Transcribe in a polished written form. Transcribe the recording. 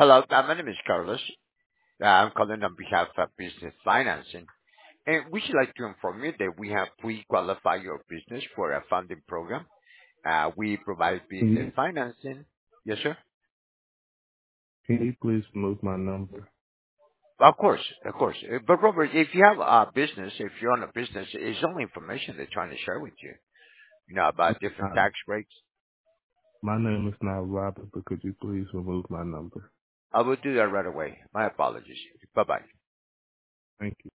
Hello, my name is Carlos. I'm calling on behalf of Business Financing, and we should like to inform you that we have pre-qualified your business for a funding program. We provide Can business you financing. Yes, sir. can you please remove my number? Of course, of course. But Robert, if you have a business, if you own a business, it's only information they're trying to share with you. You know about different Uh, tax breaks. my name is not Robert, but could you please remove my number? I will do that right away. My apologies. Bye bye. Thank you.